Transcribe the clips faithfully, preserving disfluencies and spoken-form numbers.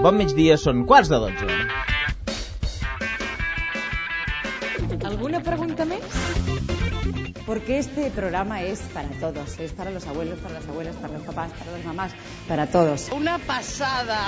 Bon migdia, són quarts de dotze. ¿Alguna pregunta más? Porque este programa es para todos, es para los abuelos, para las abuelas, para los papás, para las mamás, para todos. Una passada!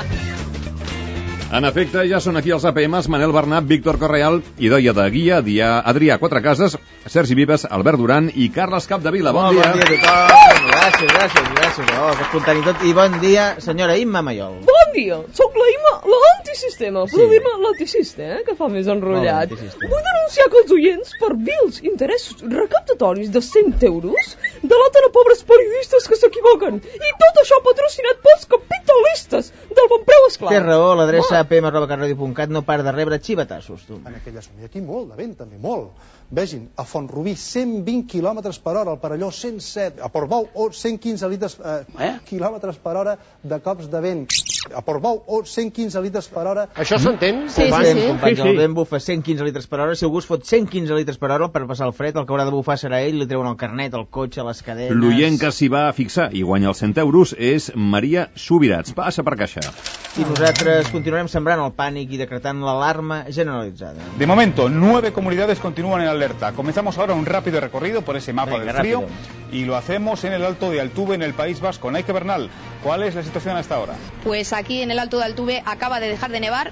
En efecte, ja són aquí els A P Ms, Manel Bernat, Víctor Correal, Idoia de Guia, Adrià Quatrecases, Sergi Vives, Albert Duran i Carles Capdevila. Bon, bon dia. Bon dia a tothom. Gràcies, gràcies, gràcies. Oh, que espontanitat. I bon dia, senyora Imma Mayol. Bon dia, soc la Imma, l'antisistema, però Sí. dir-me l'anticista, eh, que fa més enrotllat. Molt anticista. Vull denunciar que els oients, per vils interessos recaptatoris de cent euros, delaten a pobres periodistes que s'equivoquen. I tot això patrocinat pels capitalistes del bon preu esclar. Té raó, l'adreça a p m arroba carradio punt cat no para de rebre xivatassos, tu. En aquella zona. I aquí molt de vent, també, molt. Vegin, a Font-rubí, cent vint quilòmetres per hora, al Perelló, cent set, a Portbou, cent quinze litres eh, eh? quilòmetres per hora de cops de vent. A Portbou, cent quinze litres per hora. Això s'entén? Sí, companys? sí, sí. Companys, Sí, sí. el vent bufa cent quinze litres per hora. Si algú es fot cent quinze litres per hora per passar el fred, el que haurà de bufar serà ell, li treuen el carnet, el cotxe, les cadenes... L'oient que s'hi va fixar i guanya els cent euros és Maria Subirats. Passa per caixa. I nosaltres continuarem sembrant el pànic i decretant l'alarma generalitzada. De momento, nueve comunidades continúan en alerta. Comenzamos ahora un rápido recorrido por ese mapa Venga, del frío rápido. y lo hacemos en el Alto de Altuve, en el País Vasco. Naike Bernal, ¿cuál es la situación hasta ahora? Pues aquí en el Alto de Altuve acaba de dejar de nevar.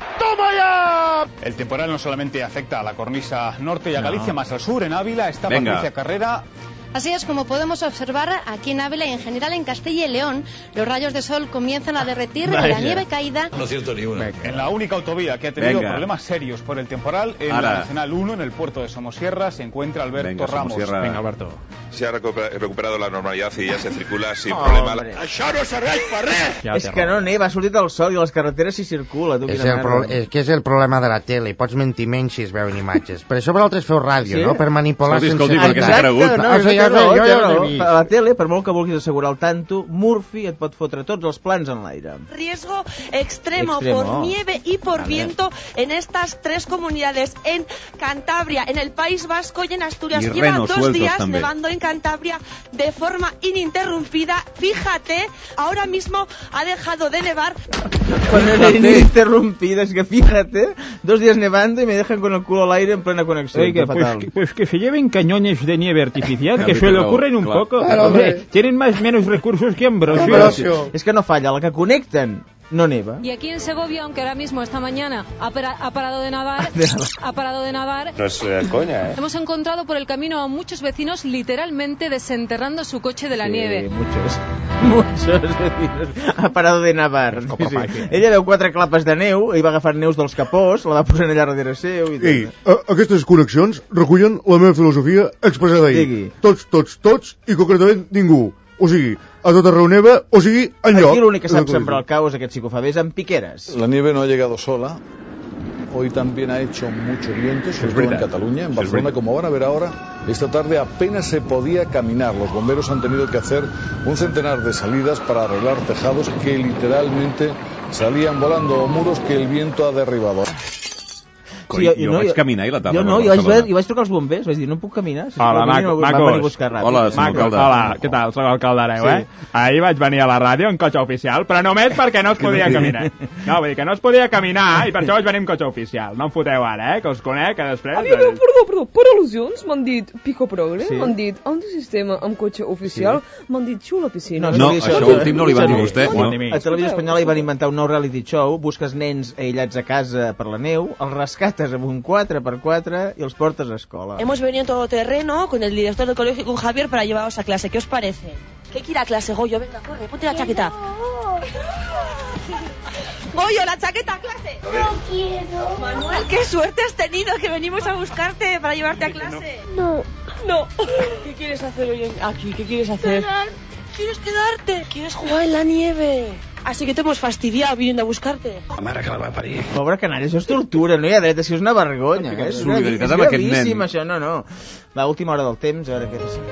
El temporal no solamente afecta a la cornisa norte y a No. Galicia, más al sur, en Ávila, está Venga. Patricia Carrera. Así es como podemos observar aquí en Ávila y en general en Castilla y León, los rayos de sol comienzan a derretir Vaya. la nieve caída. En la única autovía que ha tenido Venga. problemas serios por el temporal, en Ara. la Nacional uno, en el puerto de Somosierra, se encuentra Alberto Venga, Ramos. Somosierra. Venga, Alberto. Se ha recuper- recuperado la normalidad y ya se circula sin Oh, problema. hombre. Ja És que no neva, ha sortit el sol i a les carreteres s'hi circula. Tu, És, quina el pro... merda. és que és el problema de la tele, pots mentir menys si es veuen imatges. Per això vosaltres feu ràdio, Sí? no? Per manipular Escolti, sense... escolti, per què s'ha Exacte, cregut? no, Ah, sí, ja exacte, sé, no, jo ja no, ho he vist. a la tele, per molt que vulguis assegurar el tanto, Murphy et pot fotre tots els plans en l'aire. Riesgo extremo, Extremo. por nieve y por Vale. viento en estas tres comunidades, en Cantabria, en el País Vasco y en Asturias. Y Lleva renos dos sueltos días también. nevando en Cantabria de forma ininterrumpida. Fíjate, ahora mismo ha dejado de nevar. Con el ininterrumpida, es que fíjate, dos días nevando y me dejan con el culo al aire en plena conexión. Oiga, Qué pues, fatal. que- pues que se lleven cañones de nieve artificial, que Claro, se le claro, ocurren un claro. poco. Claro, Hombre, tienen más menos recursos que Ambrosio. Ambrosio. És que no falla, la que connecten no neva. Y aquí en Segovia, aunque ahora mismo esta mañana ha, para- ha parado de nadar, ha parado de nadar, No es eh, coña, ¿eh? hemos encontrado por el camino a muchos vecinos literalmente desenterrando su coche de la Sí, nieve. muchos, muchos vecinos. Ha parado de nevar. Sí, sí. Ella veu quatre clapes de neu, i va agafar neus dels capós, la va posar allà darrere seu i... Ei, a, aquestes connexions recullen la meva filosofia expressada ahir. Digui. Tots, tots, tots i concretament ningú. O sigui, a tot arreu neva, o sigui, enlloc. Aquí l'únic que sap sembrar el caos aquest psicofabés amb piqueres. La nieve no ha llegado sola. Hoy también ha hecho mucho viento, sobre todo en Cataluña, en Barcelona, como van a ver ahora. Esta tarde apenas se podía caminar. Los bomberos han tenido que hacer un centenar de salidas para arreglar tejados que literalmente salían volando o muros que el viento ha derribado. Coi, jo, jo vaig caminar i la tarda Jo no, per jo vaig, Barcelona. jo vaig trucar als bombers, vaig dir, no puc caminar. Si Hola, van venir, maco- van macos. venir a buscar ràpid. Hola, senyor Maco, alcalde. hola, què tal? Soc l'alcalde Areu, Sí. eh? Ahir vaig venir a la ràdio en cotxe oficial, però només perquè no es podia caminar. No, vull dir que no es podia caminar i per això vaig venir en cotxe oficial. No em foteu ara, eh? Que us conec, que després... A mi, perdó, perdó, per al·lusions m'han dit pico progre, Sí. m'han dit antisistema amb cotxe oficial, m'han dit xula piscina. No, No, això- això això- últim no li van dir a vostè. A No. a Televisió Espanyola hi van inventar un nou reality show, busques nens aïllats a casa per la neu, els rescates amb un quatre per quatre i els portes a escola. Hemos venido en todo terreno con el director del colegio, con Javier, para llevaros a clase. ¿Qué os parece? ¿Qué quiere ir a clase, Goyo? Venga, corre, ponte la chaqueta. Goyo, la chaqueta a clase. No quiero. Manuel, qué suerte has tenido que venimos a buscarte para llevarte a clase. No. No. ¿Qué quieres hacer hoy en- aquí? ¿Qué quieres hacer? ¿Quieres quedarte? ¿Quieres jugar en la nieve? Así que te hemos fastidiado viniendo a buscarte. Pobre canalla, això és tortura, no hi ha dret, és que és una vergonya. Que És, solidaritat és amb aquest gravíssim, nen. això, no, no. Va, última hora del temps, a veure què és.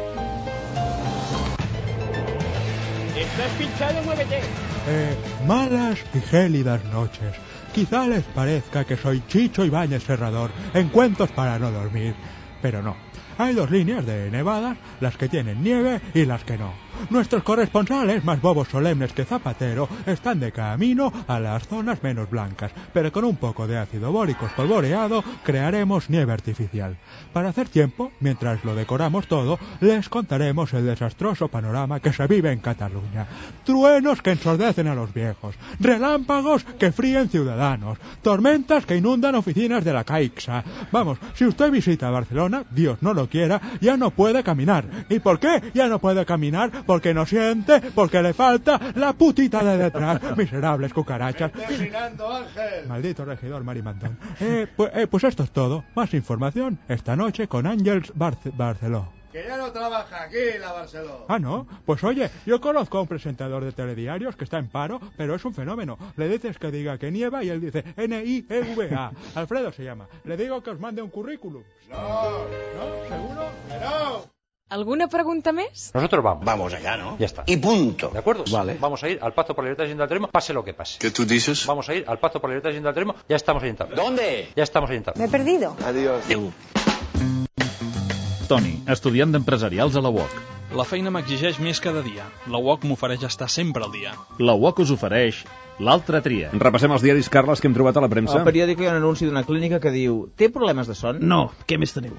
Estás pinchado, muévete. Eh, malas y gélidas noches. Quizá les parezca que soy Chicho Ibáñez Serrador en Cuentos para no dormir, pero no. Hay dos líneas de nevadas, las que tienen nieve y las que no. Nuestros corresponsales, más bobos solemnes que Zapatero, están de camino a las zonas menos blancas, pero con un poco de ácido bórico espolvoreado crearemos nieve artificial. Para hacer tiempo, mientras lo decoramos todo, les contaremos el desastroso panorama que se vive en Cataluña. Truenos que ensordecen a los viejos, relámpagos que fríen ciudadanos, tormentas que inundan oficinas de la Caixa. Vamos, si usted visita Barcelona, Dios no lo quiera, ya no puede caminar. ¿Y por qué ya no puede caminar? Porque no siente, porque le falta la putita de detrás. Miserables cucarachas. Ángel. Maldito regidor Marimantón. Eh, pues, eh, pues esto es todo. Más información esta noche con Ángels Barce Barceló. Que ya no trabaja aquí la Barceló. Ah, ¿no? Pues oye, yo conozco a un presentador de telediarios que está en paro, pero es un fenómeno. Le dices que diga que nieva y él dice N I E V A. Alfredo se llama. Le digo que os mande un currículum. No. ¿No? ¿Seguro? Que no. ¿Alguna pregunta más? Nosotros vamos. Vamos allá, ¿no? Ya está. Y punto. ¿De acuerdo? Vale. Vamos a ir al Pacto por la Libertad y el Altruismo, pase lo que pase. ¿Qué tú dices? Vamos a ir al Pacto por la Libertad y el Altruismo, ya estamos ahí en tabla. ¿Dónde? Ya estamos ahí en tabla. Me he perdido. Adiós. Adéu. Toni, estudiant d'empresarials a la U O C. La feina m'exigeix més cada dia. La U O C m'ofereix estar sempre al dia. La U O C us ofereix l'altra tria. Repassem els diaris, Carles, que hem trobat a la premsa. Al periòdic hi ha un anunci d'una clínica que diu: té problemes de son? No, què més teniu?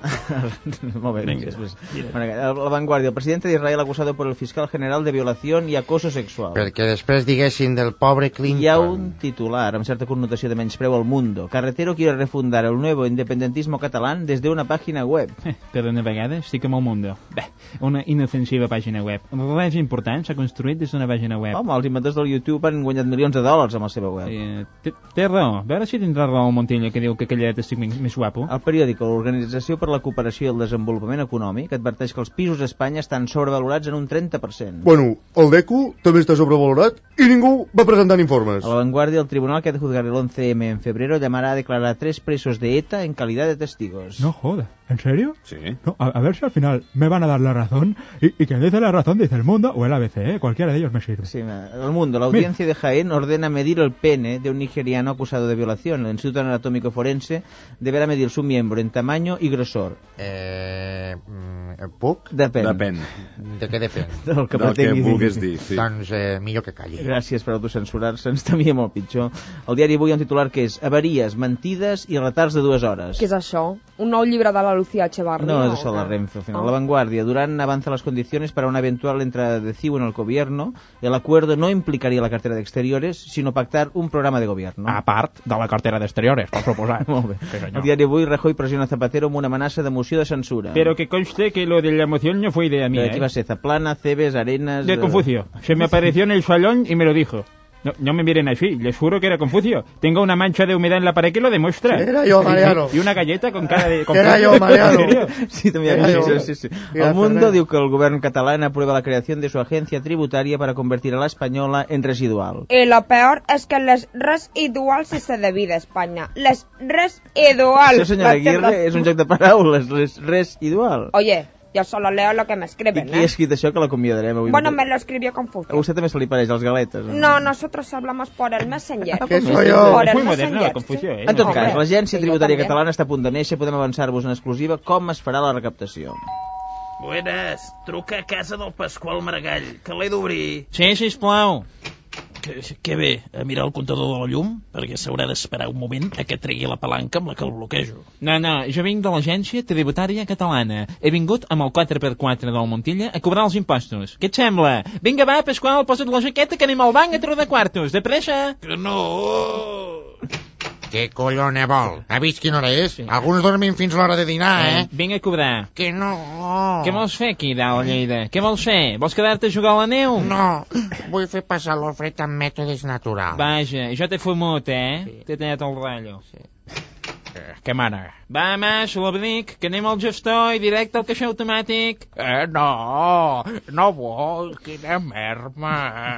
Molt bé, Venga, després. mira. Bueno, La Vanguardia, el presidente de Israel acusado por el fiscal general de violación y acoso sexual. Perquè després diguessin del pobre Clinton. Hi ha un titular amb certa connotació de menyspreu al Mundo. Carretero quiere refundar el nuevo independentismo catalán desde una página web. Per una vegada estic amb el Mundo. Bé, una inofensiva pàgina web. Res important s'ha construït des d'una pàgina web. Home, els inventors del YouTube han guanyat milions de dòlars amb la seva web. Eh, té, té raó. A veure si tindrà raó Montilla, que diu que aquellet estic més, més guapo. El periòdic, l'Organització per la Cooperació i el Desenvolupament Econòmic, adverteix que els pisos a Espanya estan sobrevalorats en un trenta per cent. Bueno, el DECU també està sobrevalorat i ningú va presentant informes. A La Vanguardia, el tribunal que ha de juzgar el once eme en febrero llamará a declarar a tres presos de ETA en calidad de testigos. No joda, ¿en serio? Sí. No, a, a ver si al final me van a dar la razón y, y quien dice la razón dice El Mundo o el A B C, ¿eh? Cualquiera de ellos me sirve. Sí, El Mundo, la audiencia Mira. de Jaén ordena medir el pene de un nigeriano acusado de violación. El Instituto Anatómico Forense deberá medir su miembro en tamaño y grosor. Eh... Puc? Depèn. Depèn. De què depèn? Del que, Del que vulguis dir, sí. Doncs eh, millor que calli. Gràcies per autocensurar-se, ens temia molt pitjor. El diari Avui ha un titular que és avaries, mentides i retards de dues hores. Què és això? Un nou llibre de la Lucía Echevarría? No, és això de la Renfe. Al final. Oh. La Vanguardia. Durán avanza las condiciones para una eventual entrada de C I U en el gobierno. El acuerdo no implicaría la cartera de exteriores, sino pactar un programa de gobierno. A part de la cartera d'exteriores, per suposar. Molt bé. Sí, el diari Avui, Rajoy presiona a Zapatero amb una amenaça de moció de censura. Pero que conste que lo de la moción no fue idea mía, ¿De qué va a ser? Zaplana, Cebes, Arenas... De Confucio. Se me apareció en el salón y me lo dijo. No, no me miren así, les juro que era Confucio. Tengo una mancha de humedad en la pared que lo demuestra. Sí, era yo, Mariano. Y una galleta con cara de... Confucio. Era yo, Mariano. ¿En serio? Sí, también era yo. Sí, sí. El Mundo diu que el govern catalán aprueba la creación de su agencia tributaria para convertir a la española en residual. Y lo peor es que les residuals sí se debida a España. Les residuals. Això, senyora Aguirre, és un joc de paraules. Les residual. Oye... Yo solo leo lo que me escriben, ¿Y quién ¿eh? ha escrito eso que lo convidarem avui? Bueno, me lo escribió Confucio. A usted también se le parece, las galetas. ¿no? No, nosotros hablamos por el Messenger. ¿Qué soy yo? Por el Muy Messenger. moderna la Confucio, eh? En tot cas, l'Agència sí, Tributària Catalana està a punt de néixer. Podem avançar-vos en exclusiva com es farà la recaptació. Buenas, truca a casa del Pasqual Maragall, que l'he d'obrir. Sí, sisplau. Que, que bé, a mirar el comptador de la llum, perquè s'haurà d'esperar un moment a que tregui la palanca amb la que el bloquejo. No, no, jo vinc de l'Agència Tributària Catalana. He vingut amb el quatre per quatre del Montilla a cobrar els impostos. Què et sembla? Vinga, va, Pasqual, posa't la jaqueta que anem al banc a trobar quartos. De pressa! Que no! Què collona vol? Ha vist quina hora és? Sí. Alguns dormin fins l'hora de dinar, eh? eh? Vinc a cobrar. Que no! Què vols fer aquí, dalt a Lleida? Què vols fer? Vols quedar-te a jugar a la neu? No, vull fer passar l'ofret amb mètodes naturals. Vaja, jo t'he fumut, eh? Sí. T'he tallat el ratllo. Sí. Que mana. Va, Mas, l'abric, que anem al gestor i directe al caixer automàtic. Eh, no, no vol, quina merma.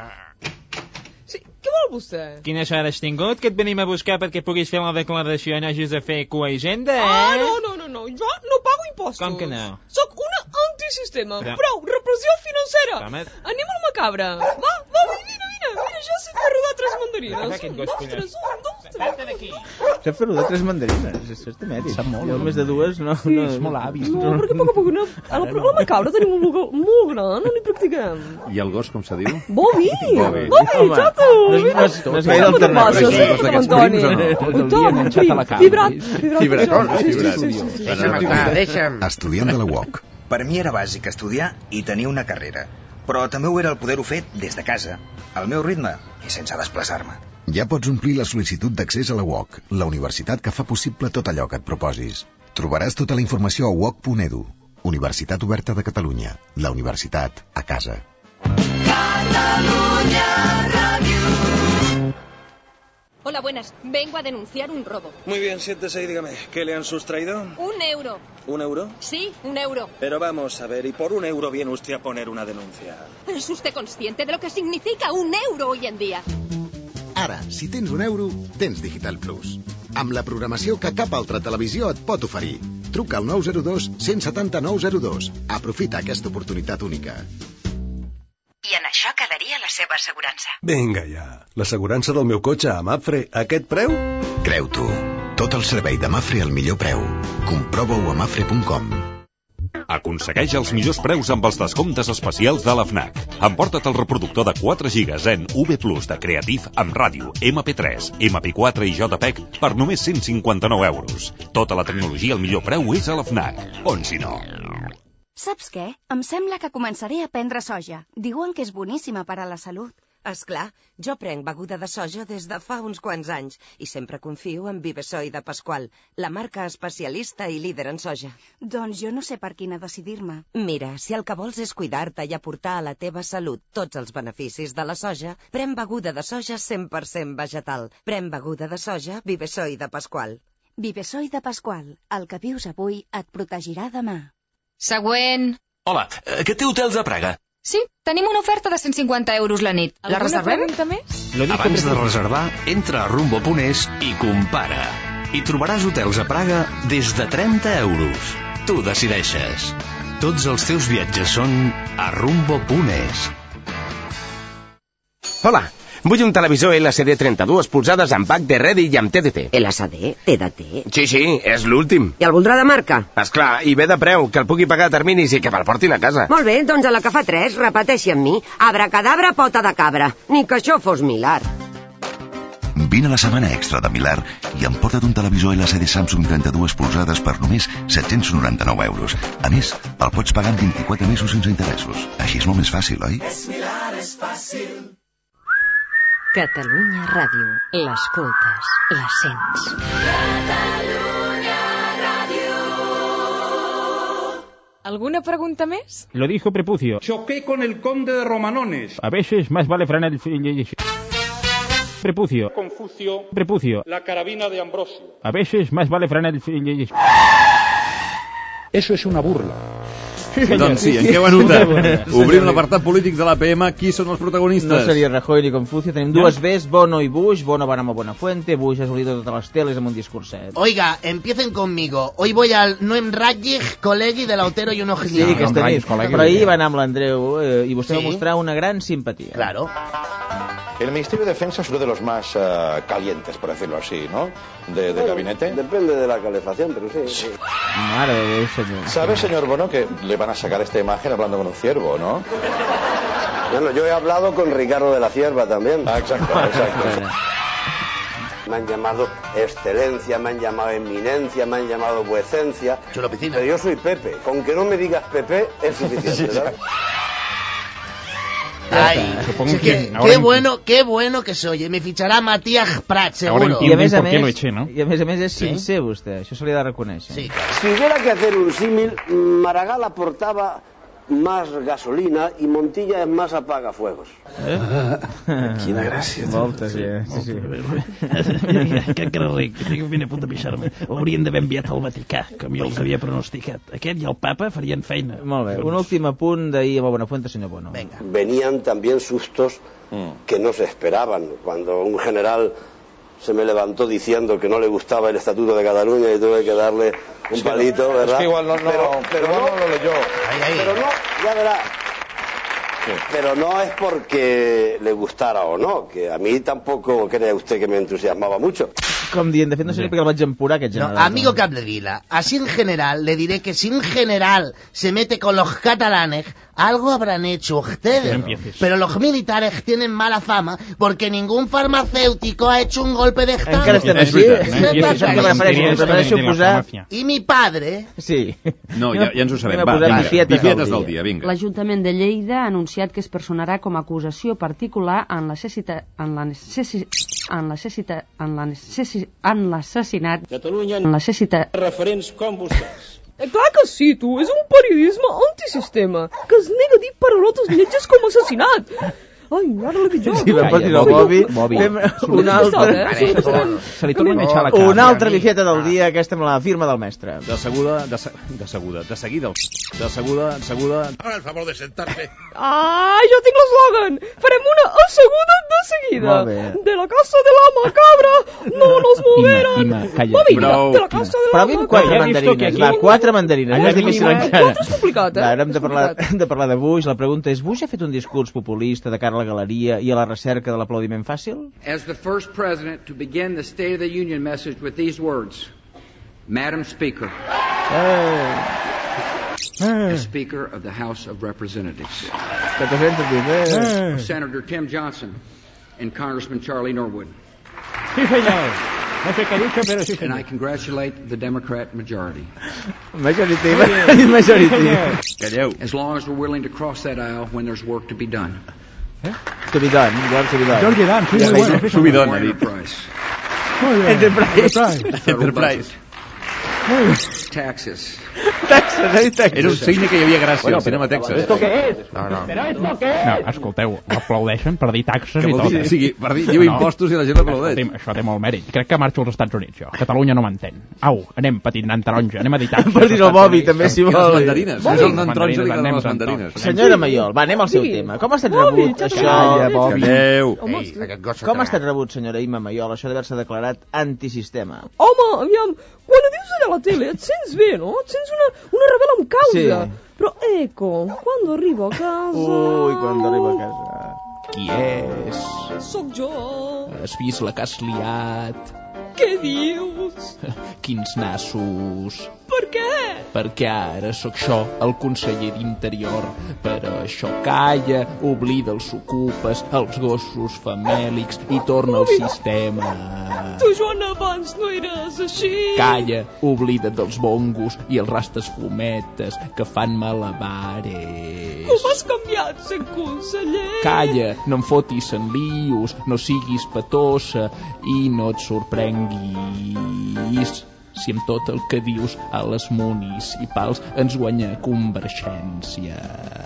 Què vol vostè? Quina sort has tingut, que et venim a buscar perquè puguis fer la declaració i no hagis de fer cua i agenda, eh? Ah, no, no, no, no, jo no pago impostos. Com que no? Soc una antisistema. Però... Prou, repressió financera. Home... Anem al macabre. Va, va, vine, vine, vine, ja sé fer rodar tres mandarines. Agafa aquest gos, un, dos, tres, un, dos, Sap fer-ho de tres mandarines, això és de mèrit. Sap molt. Jo més de dues no... Sí, no és molt hàbil. No, perquè a poc a poc no... A la, a la Macabra tenim un local molt gran, no n'hi practiquem. I el gos, com se diu? Bobby! Bobby, Bobby, xato! No és, no és gaire alternatiu. Antoni. enganxat a la cama. Vibrat. Vibrat. Deixa'm estar, deixa'm. Estudiant de la U O C. Per mi era bàsic estudiar i tenir una carrera. Però també ho era el poder-ho fer des de casa, al meu ritme i sense desplaçar-me. Ja pots omplir la sol·licitud d'accés a la U O C, la universitat que fa possible tot allò que et proposis. Trobaràs tota la informació a u o c punt e d u. Universitat Oberta de Catalunya. La universitat a casa. Catalunya Radio. Hola, buenas. Vengo a denunciar un robo. Muy bien, siéntese y dígame, ¿qué le han sustraído? Un euro. ¿Un euro? Sí, un euro. Pero vamos a ver, ¿y por un euro viene usted a poner una denuncia? ¿Es usted consciente de lo que significa un euro hoy en día? Ara, si tens un euro, tens Digital Plus. Amb la programació que cap altra televisió et pot oferir. Truca al nou zero dos, cent setanta nou zero dos. Aprofita aquesta oportunitat única. I en això quedaria la seva assegurança. Vinga ja. L'assegurança del meu cotxe a Mapfre, a aquest preu? Creu-t'ho. Tot el servei de Mapfre al millor preu. Comprova-ho a mapfre punt com. Aconsegueix els millors preus amb els descomptes especials de la FNAC. Emporta't el reproductor de quatre gigas en U V Plus de Creative amb ràdio, ema pe tres, ema pe quatre i JPEG per només cent cinquanta-nou euros. Tota la tecnologia al millor preu és a la FNAC. On si no? Saps què? Em sembla que començaré a prendre soja. Diuen que és boníssima per a la salut. Esclar, jo prenc beguda de soja des de fa uns quants anys i sempre confio en Vivesoy de Pasqual, la marca especialista i líder en soja. Doncs jo no sé per quina decidir-me. Mira, si el que vols és cuidar-te i aportar a la teva salut tots els beneficis de la soja, pren beguda de soja cent per cent vegetal. Pren beguda de soja Vivesoy de Pasqual. Vivesoy de Pasqual, el que vius avui et protegirà demà. Següent. Hola, que té hotels a Praga? Sí, tenim una oferta de cent cinquanta euros la nit. La reservem? Abans de reservar, entra a rumbo punt es i compara. I trobaràs hotels a Praga des de trenta euros. Tu decideixes. Tots els teus viatges són a rumbo punt es. Hola, vull un televisor L C D trenta-dues polzades amb pack de Ready i amb T D T. L C D? T D T? Sí, sí, és l'últim. I el voldrà de marca? Esclar, i ve de preu, que el pugui pagar a terminis i que me'l portin a casa. Molt bé, doncs a la que fa tres, repeteixi amb mi. Abracadabra, pota de cabra. Ni que això fos Milar. Vine a la setmana extra de Milar i emporta't un televisor L C D Samsung trenta-dues polzades per només set-cents noranta-nou euros. A més, el pots pagar en vint-i-quatre mesos sense interessos. Així és molt més fàcil, oi? És Milar, és fàcil. Catalunya Ràdio. L'escoltes, la sents. Catalunya Ràdio. ¿Alguna pregunta més? Lo dijo Prepucio. Choqué con el conde de Romanones. A veces más vale frenar el... Prepucio. Confucio. Prepucio. La carabina de Ambrosio. A veces más vale frenar el... Eso es una burla. Doncs sí, en què ho anota? Obrim l'apartat polític de l'A P M. Qui són els protagonistes? No seria Rajoy ni Confucio. Tenim dues Bs, Bono i Bush. Bono va anar amb Buenafuente. Bush ha solido totes les teles amb un discurset. Oiga, empiecen conmigo. Hoy voy al Noem Rajig, colegi de l'Autero i un Ojillo. Sí, aquesta nit. Però ahir va anar amb l'Andreu eh, i vostè sí. va mostrar una gran simpatia. Claro. El Ministerio de Defensa es uno de los más uh, calientes, por decirlo así, ¿no? De, de bueno, gabinete. Depende de la calefacción, pero sí. sí. Madre de Dios, señor. ¿Sabe, señor Bono, que le van a sacar esta imagen hablando con un ciervo, no? Bueno, yo he hablado con Ricardo de la Cierva también. Ah, exacto, exacto. Me han llamado excelencia, me han llamado eminencia, me han llamado vuecencia. Chulo piscina. Pero yo soy Pepe. Con que no me digas Pepe es suficiente, ¿verdad? Ay, sí, que, qué bueno, qué bueno que se oye. Me ficharà Matías Prats, seguro. I a més a més, eché, ¿no? I a més a més és sincer, ¿Sí? vostè. Això se li ha de reconèixer. Sí. Si hubiera que hacer un símil, Maragall aportaba más gasolina y Montilla es más apagafuegos. Eh? Quina gràcia. Moltes, ja. Sí, sí. Que carrer, que estic ben a punt de pixar-me. Haurien d'haver enviat al Vaticà, com jo els havia pronosticat. Aquest i el papa farien feina. Molt bé, un últim apunt d'ahir amb Buenafuente, senyor Bono. Venga. Venían también sustos mm. que no se esperaban. Cuando un general se me levantó diciendo que no le gustaba el Estatuto de Cataluña y tuve que darle un es palito, no, ¿verdad? Es que igual no, no, pero, pero igual no, no lo leyó. Ahí, ahí. Pero no, ya verá. Pero no es porque le gustara o no, que a mí tampoco cree usted que me entusiasmaba mucho. Com dient, de fet no sé perquè el vaig empurar aquest general. No, amigo Capdevila, así en general le diré que si en general se mete con los catalanes, algo habrán hecho ustedes. No Pero los militares tienen mala fama porque ningún farmacéutico ha hecho un golpe de estado. Encara estem així. I mi padre... Sí. No, ja, ja ens ho sabem. Va, vinga, bifietes del dia, vinga. L'Ajuntament de Lleida ha anunciat que es personarà com a acusació particular en l'assassinat en la necessitat en l'assassinat en la necessitat en l'assassinat Catalunya en l'assassinat referents com vostès. Eh, clar que sí, tu, és un periodisme antisistema que es nega a dir paraulotes lletges com assassinat. Ai, ara l'he dit jo. Sí, va patir el Bobi. Un altre... Se li torna a enganxar la cara. Una altra bifieta del dia, aquesta amb la firma del mestre. De seguda, de, se... de seguda, de seguida, de seguda, de seguda... Haga el favor de sentar-se. Ah, jo tinc l'eslògan. Farem una asseguda de seguida. De la casa de la macabra no nos moveran. Ima, Ima, calla. Bobi, de la casa de la macabra. Quatre mandarines, va, quatre mandarines. No és difícil encara. Tot és complicat, eh? Hem de parlar, hem de parlar de Bush. La pregunta és, Bush ha fet un discurs populista de cara a la galeria i a la recerca de l'aplaudiment fàcil? As the first president to begin the State of the Union message with these words, Madam Speaker, hey. As Speaker of the House of Representatives, hey. Senator Tim Johnson and Congressman Charlie Norwood. Sí, senyor. No sé què dicho, però sí, senyor. And I congratulate the Democrat majority. Majority, majority. Calleu. As long as we're willing to cross that aisle when there's work to be done. Eh? To be done, igual to be done. George Dan, sí, muy bueno. Subidón, ha dit. Enterprise. Enterprise. Taxes. Taxes, taxes. Era un signe que hi havia gràcia al cinema Texas. ¿Esto qué es? No, no. ¿Pero esto qué es? No, escolteu, aplaudeixen per dir taxes i tot. O sigui, per dir, diu impostos i la gent aplaudeix. Això té molt mèrit. Crec que marxo als Estats Units, jo. Catalunya no m'entén. Au, anem petit nan taronja, anem a dir taxes. Per dir el Bobby, també, si vol. Les mandarines. És el nan taronja que anem les mandarines. Senyora Maiol, va, anem al seu tema. Com ha estat rebut això? Com ha estat rebut, senyora Imma Maiol, això d'haver-se declarat antisistema? Home, aviam, quan ho dius allà a la tele et sents bé, no? Et sents una, una rebel·la amb causa. Sí. Però, eco, quan arribo a casa... Ui, quan arribo a casa... Qui és? Soc jo. Has vist la que has liat? Què dius? Quins nassos. Per què? Perquè ara sóc jo, el conseller d'Interior. Per això calla, oblida els ocupes, els gossos famèlics i torna al sistema. Tu, Joan, abans no eres així. Calla, oblida dels bongos i els rastes fumetes que fan malabares. Com has canviat, sent conseller? Calla, no em fotis en lius, no siguis patosa i no et sorprenguis si amb tot el que dius a les municipals ens guanya Convergència.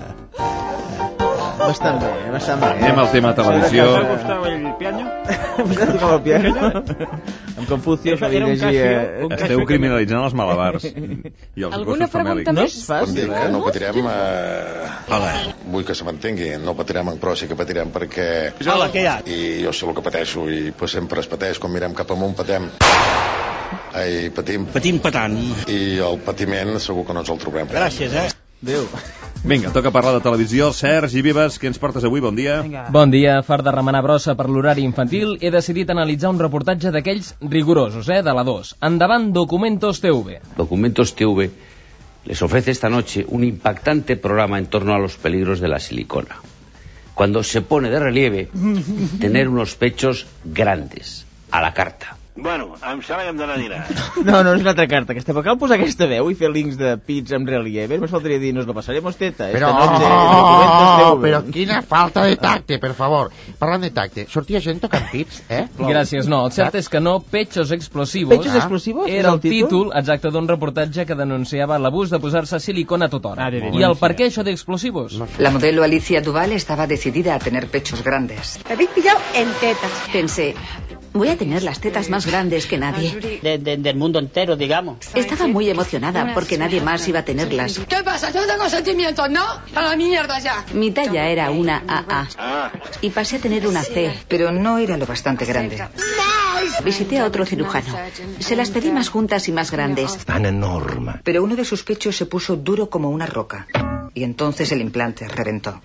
Bastant bé, bastant bé. Anem al tema televisió. ¿Te ha gustado el piano? M'ha tocat el piano? Amb Confucio que li llegia... Esteu criminalitzant els malabars i els gossos famèlics. No és fàcil, eh? No patirem... Eh... Vull que se m'entengui, no patirem en però sí que patirem perquè... Hola, què hi ha? I jo sé el que pateixo i pues, sempre es pateix, quan mirem cap amunt patem. Ai, patim. Patim patant. I el patiment segur que no ens el trobem. Gràcies, eh? Adéu. Vinga, toca parlar de televisió. Sergi Vives, què ens portes avui? Bon dia. Vinga. Bon dia. Fart de remenar brossa per l'horari infantil, he decidit analitzar un reportatge d'aquells rigorosos, eh, de la dos. Endavant, Documentos T V. Documentos T V les ofrece esta noche un impactante programa en torno a los peligros de la silicona. Cuando se pone de relieve tener unos pechos grandes, a la carta. Bueno, em sembla que hem d'anar a dinar. No, no és una altra carta, aquesta, però cal posar aquesta veu i fer links de pits amb relieve. Més faltaria dir, nos lo pasaremos teta. Però, oh, però quina falta de tacte, per favor. Parlant de tacte, sortia gent tocant pits, eh? Gràcies, no, el cert és que no, Pechos Explosivos, Pechos Explosivos era el títol exacte d'un reportatge que denunciava l'abús de posar-se silicona a tota hora. I el per què això d'explosivos? La modelo Alicia Duval estaba decidida a tener pechos grandes. Me habéis pillado en tetas. Pensé, voy a tener las tetas más grandes que nadie. De, de, del mundo entero, digamos. Estaba muy emocionada porque nadie más iba a tenerlas. ¿Qué pasa? Yo tengo sentimientos, ¿no? A la mierda ya. Mi talla era una A A y pasé a tener una C, pero no era lo bastante grande. Visité a otro cirujano. Se las pedí más juntas y más grandes. Tan enorme. Pero uno de sus pechos se puso duro como una roca. y entonces el implante reventó.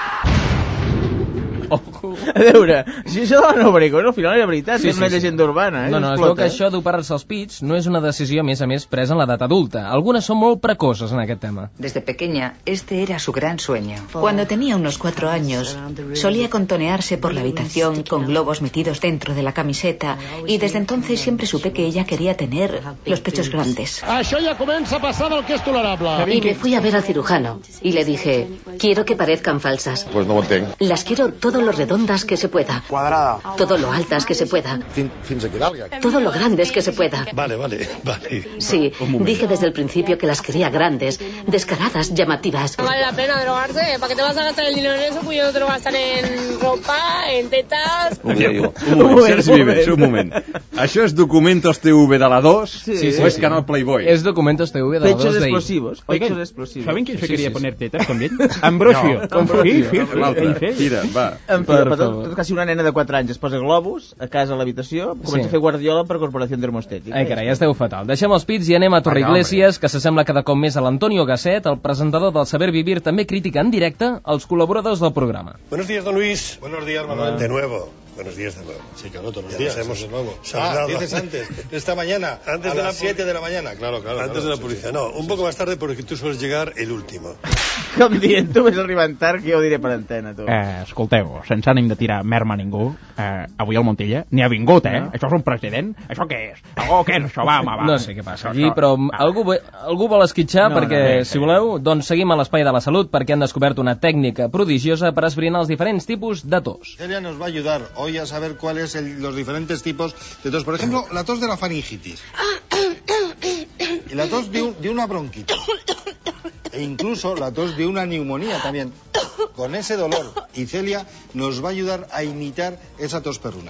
A veure, si això de la Nobrego, al final era veritat, Sí, és sí, una sí. llegenda urbana, eh? No, no, es veu que això d'operar-se els pits no és una decisió, a més a més, presa en l'edat adulta. Algunes són molt precoces en aquest tema. Desde pequeña, este era su gran sueño. Cuando tenía unos cuatro años, solía contonearse por la habitación con globos metidos dentro de la camiseta y desde entonces siempre supe que ella quería tener los pechos grandes. Això ja comença a passar del que és tolerable. Y me fui a ver al cirujano y le dije, quiero que parezcan falsas. Pues no ho entenc. Las quiero todo lo redondas que se pueda. Quadrada. Todo lo altas que se pueda. Fin, fins aquí dalt. Todo lo grandes que se pueda. Vale, vale, vale. Sí, dije desde el principio que las quería grandes, descaradas, llamativas. No vale la pena drogarse. ¿Para qué te vas a gastar el dinero en eso? Pues yo no te lo gastar en ropa, en tetas. Un moment, un moment, Sergi Vives, un moment. Això és Documentos T V de la dos Sí, sí, o és sí. Canal Playboy? És Documentos T V de la dos Pechos d'ahir. explosivos. Oigan, Pechos explosivos. ¿saben quién se Sí, quería sí, poner sí. tetas también? Ambrosio. No, Ambrosio. Sí, sí, sí. L'altre. Sí. Tira, va. En fi, Per per favor. tot, tot quasi una nena de quatre anys es posa globus a casa a l'habitació, comença Sí. a fer guardiola per Corporació Termostètica. Ai, carai, esteu fatal. Deixem els pits i anem a Torre Vinga, Iglesias, que s'assembla cada cop més a l'Antonio Gasset, el presentador del Saber Vivir, també critica en directe els col·laboradors del programa. Buenos días, don Luis. Buenos días, Manuel. De nuevo. Buenos días de nuevo. Sí, claro, todos los Ya días. nos hemos de nuevo. saludado. Ah, dices antes. Esta mañana, Antes a de las la siete de la mañana. Claro, claro. Antes claro, de la sí, policía. sí. No, un poco más tarde porque tú sueles llegar el último. Com dient, tu vas arribant tard, que jo ho diré per antena, tu. Eh, escolteu, sense ànim de tirar merma a ningú, eh, avui al Montilla ni ha vingut, eh? No. Això és un president? Això què és? Oh, què és això? Va, home, va. No sé què passa Això, aquí, això- però va. algú, ve- algú vol esquitxar No, perquè, no, bé, si bé. voleu, doncs seguim a l'Espai de la Salut perquè han descobert una tècnica prodigiosa per esbrinar els diferents tipus de tos. Celia nos va a ayudar hoy a saber cuáles son los diferentes tipos de tos. Por ejemplo, la tos de la faringitis. Y la tos de, un- de una bronquitis. E incluso la tos de una neumonía también. Con ese dolor. Y Celia nos va a ayudar a imitar esa tos perruna.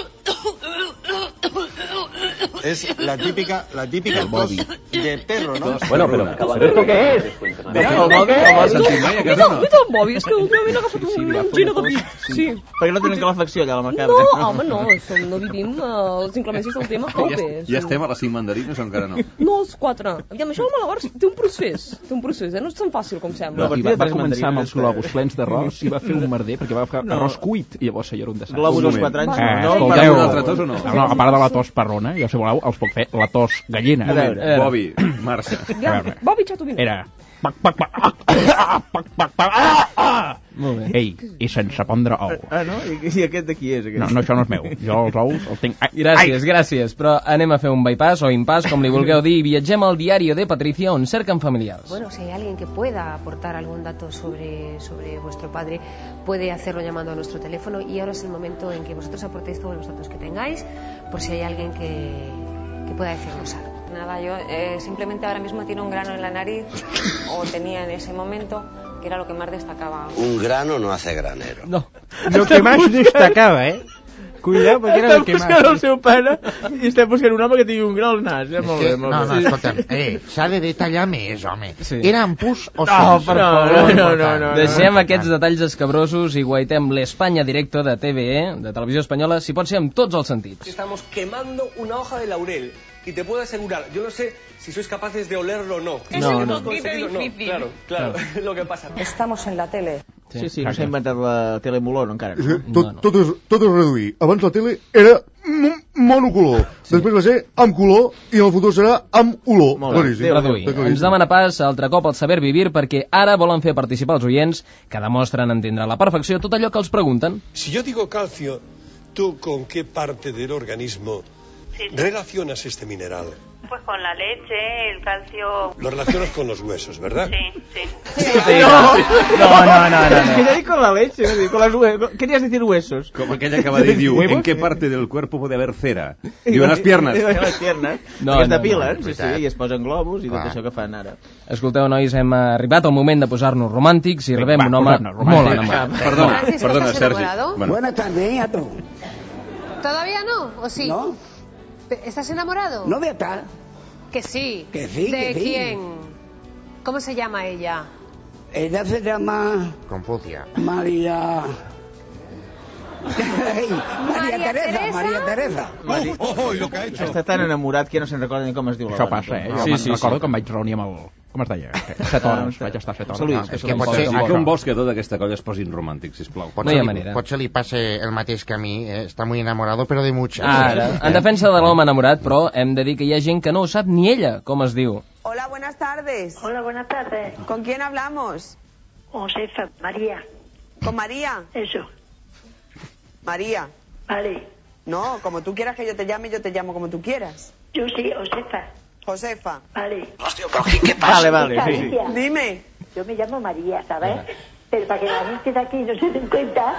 Es la típica, la típica tos de perro, ¿no? Bueno, però... ¿Pero esto qué es? Mira, el Bobby, el Bobby. sentit mai a Mira, casa, no? mira el Bobby, és que últimament ha agafat un gina de pit. Sí. Perquè no tenen calefacció allà a la macabra. No, home, no, som, no vivim uh, les inclemències del tema a Ja, tope. ja estem a les cinc mandarines o encara no? No, els quatre. Aviam, això del malabar té un procés, té un procés, eh? No és tan fàcil com sembla. I va, va començar amb els globus plens d'arròs i va fer un merder perquè va fer No. arròs cuit i llavors seia un desastre. Globus als quatre anys, Eh, no? escolteu, Parleu una altra tos o no? no, a part de la tos perrona, jo si voleu els puc fer la tos gallina. A veure. Eh, Bobby, marxa. Ja, Bobby, xato, vine. Era... Pac, pac, pac, ah, ah, pac, pac, pac, ah, ah. Molt bé. Ei, i sense pondre ou. Ah, no? I, i aquest de qui és? Aquest? No, no, això no és meu. Jo els ous els tinc... Ai, Gràcies, gràcies, però anem a fer un bypass o impass, com li vulgueu dir, i viatgem al diario de Patricia, on cerquen familiars. Bueno, si hay alguien que pueda aportar algún dato sobre, sobre vuestro padre, puede hacerlo llamando a nuestro teléfono y ahora es el momento en que vosotros aportéis todos los datos que tengáis, por si hay alguien que, que pueda decirnos algo. Nada, yo eh, simplemente ahora mismo tiene un grano en la nariz, o tenía en ese momento, que era lo que más destacaba. Un grano no hace granero. No. Lo que más destacava, eh? Cuidado, perquè era el que Estem buscant el más... seu pare i estem buscant un home que tingui un gra al nas. Eh? Molt bé, molt No, bé. no, escolta'm, eh, s'ha de detallar més, home. Sí. Eren pus o No, sense? per favor, no, no, no, no. Deixem aquests detalls escabrosos i guaitem l'Espanya Directo de T V E, de Televisió Espanyola, si pot ser amb tots els sentits. Estamos quemando una hoja de laurel y te puedo asegurar, yo no sé si sois capaces de olerlo o no. No, no. Hemos conseguido- no, claro, claro, lo que pasa. Estamos en la tele. Sí, sí, no s'ha inventat la telemoló, no, encara. És No? que tot, tot, és, tot és reduir. Abans la tele era m- monocolor, sí. Després va ser amb color i en el futur serà amb olor. Molt bé. Claríssim. Reduir. Està claríssim. Ens demana pas altre cop el saber vivir perquè ara volen fer participar els oients que demostren entendre a la perfecció tot allò que els pregunten. Si yo digo calcio, ¿tú con qué parte del organismo relacionas este mineral? Pues con la leche, el calcio... Lo relacionas con los huesos, ¿verdad? Sí, sí. No, no, no, no, no. Que ya di con la leche, no di con las huesos. Querías decir huesos. Com aquella que va dir, diu, ¿en qué parte del cuerpo puede haber cera? Diu, en les piernas. Diu, en les piernas. No, No, es no, depilen, no, sí, sí, veritat. i es posen globus i tot Clar. això que fan ara. Escolteu, nois, hem arribat al moment de posar-nos romàntics i rebem un home molt enamorat. Perdona, Francis, perdona, ¿estás Sergi. enamorado? Bueno. Buenas tardes a todos. ¿Todavía no? ¿O sí? No. Pe- ¿Estás enamorado? No voy a estar. Que sí. Que sí, ¿De que sí. quién? ¿Cómo se llama ella? Ella se llama Confucia. María... Ei, María María Teresa, Teresa? María Teresa. Mari... Oh, oh, i lo que ha hecho. Està tan enamorat que ja no se'n recorda ni com es diu la Això dona. passa, eh? Jo Sí, me'n sí, recordo sí. que em vaig reunir amb el, com es deia? set hores, vaig estar set hores. Luis, és que potser... A que un bosquedor d'aquesta colla es posin romàntic, sisplau. Potser, no hi ha manera. Potser li passa el mateix que a mi, eh? Està muy enamorado, però de mucho. Ara, en defensa de l'home enamorat, però hem de dir que hi ha gent que no ho sap ni ella, com es diu. Hola, buenas tardes. Hola, buenas tardes. ¿Con quién hablamos? Josefa, María. ¿Con María? Eso. María. Vale. No, como tú quieras que yo te llame, yo te llamo como tú quieras. Yo sí, Josefa. Josefa. Vale. Hostia, pero ¿qué pasa? Vale, vale, sí. Dime. Yo me llamo María, ¿sabes? Pero para que la gente de aquí no se den cuenta...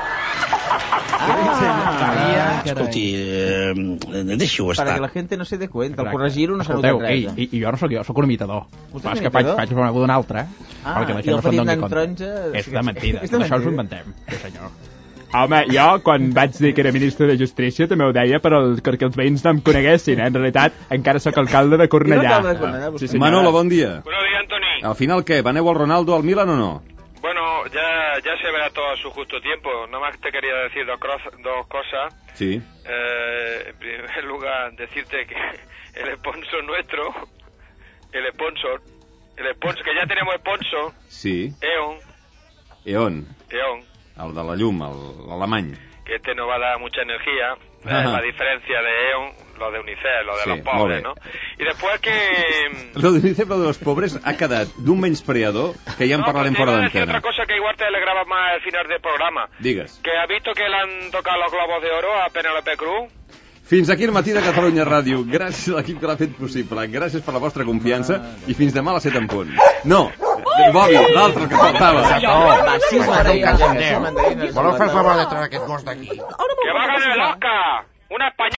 Ah, Escolti, eh, deixi-ho estar. Para que la gente no se dé cuenta, el corregir-ho no s'ha Escolteu, notat ei, res. i, i jo no sóc jo, sóc un imitador. Vostè Però és és que faig, imitador? faig una d'un altre, Ah, perquè la i gent el no se'n petit doni nen compte. taronja... És de mentida, És de això ens ho mentida. inventem. Sí, senyor. Home, jo, quan vaig dir que era ministre de Justícia, també ho deia per el, perquè els veïns no em coneguessin, eh? En realitat, encara sóc alcalde de Cornellà. alcalde de Cornellà, Sí, senyora. Manolo, bon dia. Buenos días, Antoni. Al final, què? ¿Vaneu al Ronaldo al Milan o no? Bueno, ya, ya se verá todo a su justo tiempo. Nada más te quería decir dos, cro- dos cosas. Sí. Eh, en primer lugar, decirte que el sponsor nuestro, el sponsor, el sponsor, que ya tenemos sponsor, Sí. E.ON, E.ON, E.ON, el de la llum, el- l'alemany. que este nos va a dar mucha energía, eh, Ajá. la diferencia de E.ON, lo de UNICEF, lo de Sí, los molt pobres, bé. ¿no? Y después que... Lo de l'Unicef, lo de los pobres, ha quedat d'un menyspreador que ja en parlarem te fora iba a decir d'antena. otra cosa que igual te alegraba más al final del programa. Digues. Que ha visto que le han tocado los globos de oro a Penélope Cruz. Fins aquí el matí de Catalunya Ràdio. Gràcies a l'equip que l'ha fet possible. Gràcies per la vostra confiança i fins demà a les set en punt. No, Bobby, l'altre que faltava. Va, sis mandarines. Voleu fer el favor de treure aquest gos d'aquí? Que va a ganar el Oscar. Una española.